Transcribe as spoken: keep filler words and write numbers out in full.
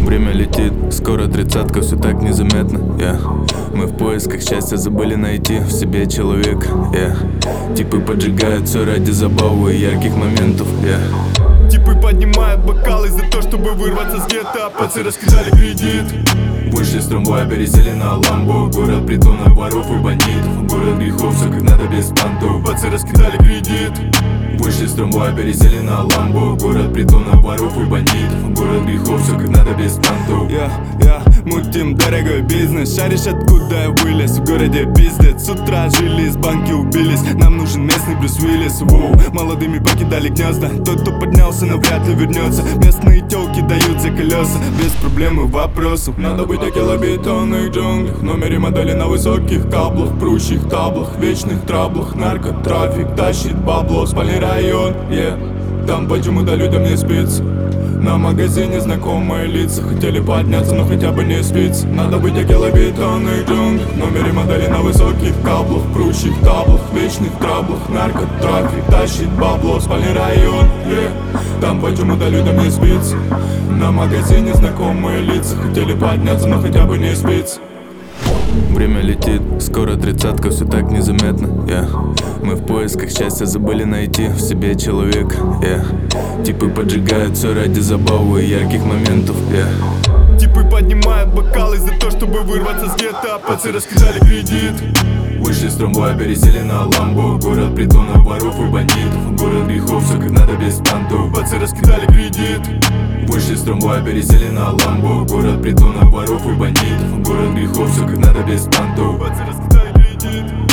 Время летит, скоро тридцатка, все так незаметно, yeah. Мы в поисках счастья, забыли найти в себе человека, yeah. Типы поджигают все ради забавы и ярких моментов, yeah. Типы поднимают бокалы за то, чтобы вырваться с гетто. Пацы раскидали кредит. Вышли с трамвая, пересели на ламбу. Город притонов, воров и бандитов. Город грехов, все как надо без понтов. Пацы раскидали кредит. Вышли с трамвая, пересели на ламбу. Город притонов, воров и бандитов. Город грехов, все как надо без понтов. Я, я, мутим дорогой бизнес. Шаришь, откуда я вылез? В городе пиздец. С утра жили, с банки убились. Нам нужен местный Брюс Уиллис. Воу. Молодыми покидали гнезда. Тот, кто поднялся, навряд ли вернется. Местные телки дают за колеса. Без проблем и вопросов. Надо быть околобетонных джунглях. В номере модели на высоких каблах. Прущих таблах, вечных траблах. Наркотрафик тащит бабло. Спальный район, yeah. Там почему-то людям не спится. На магазине знакомые лица. Хотели подняться, но хотя бы не спится. Надо быть околобетонных джунглях. В номере модели на высоких каблах. Прущих таблах, вечных траблах. Наркотрафик тащит бабло. Спальный район, yeah. Там почему-то людям не спится. На магазине знакомые лица. Хотели подняться, но хотя бы не спится. Время летит, скоро тридцатка, все так незаметно, yeah. Мы в поисках счастья, забыли найти в себе человека, yeah. Типы поджигают все ради забавы и ярких моментов, yeah. Типы поднимают бокалы за то, чтобы вырваться с гетто. Пацы раскидали кредит. Вышли с трамвая, пересели на ламбу. Город притонов, воров и бандитов. Город грехов, все как надо без понтов. Пацы раскидали кредит. Вышли с трамвая, пересели на ламбу. Город притонов, воров и бандитов. Город грехов, все как надо без понтов. Пацы раскидали кредит.